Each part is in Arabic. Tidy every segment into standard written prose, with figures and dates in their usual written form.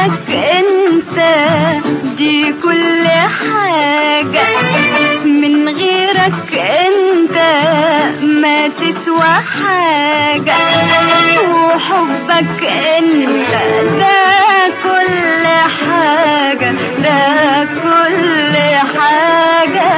غيرك انت دي كل حاجة، من غيرك انت ما تسوى حاجة، وحبك انت ده كل حاجة، ده كل حاجة.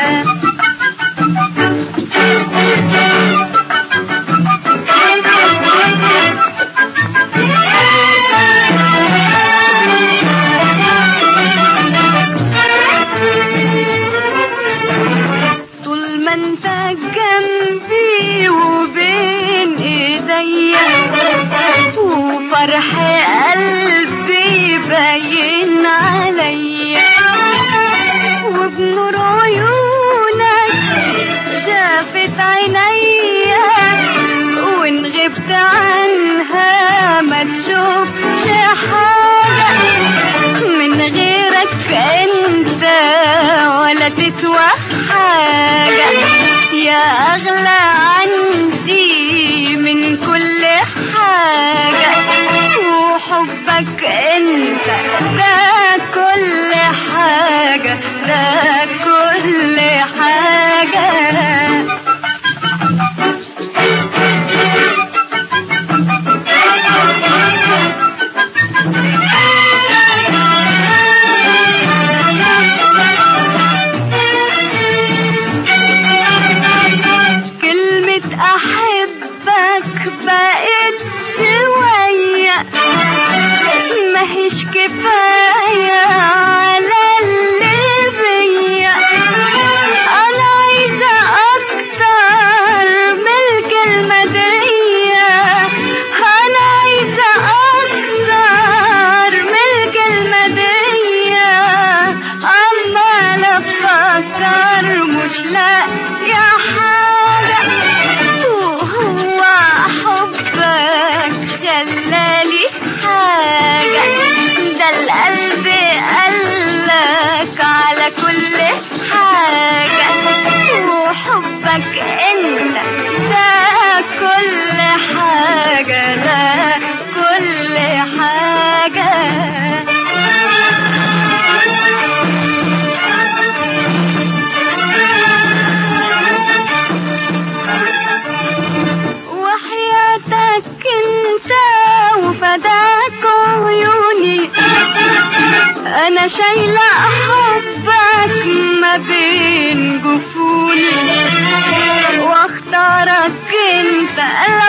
طول ما انت جنبي وبين ايديا، وفرح قلبي باين عليا، وبنور عيونك شافت عينيا، وان غبت عنها ما تشوفش حاجة، من غيرك انت ولا تسوى حاجة، يا اغلى عندي من كل حاجة، وحبك انت ده كل حاجة، ده كل حاجة. كلمة أحبك بقت شوية ماهيش كفاية على اللي بيا، أنا عايزة أكتر من الكلمة دي، أنا عايزة أكتر من الكلمة دي، عمالة أفكر مش لاقية حاجة، وهو حبك خلالي حاجة، ده القلب قالك على كل حاجة، وحبك انت ده كل حاجة، ده كل حاجة. وحياتك انت وفداك عيوني، انا شايلة حبك ما بين جفوني، واختارك انت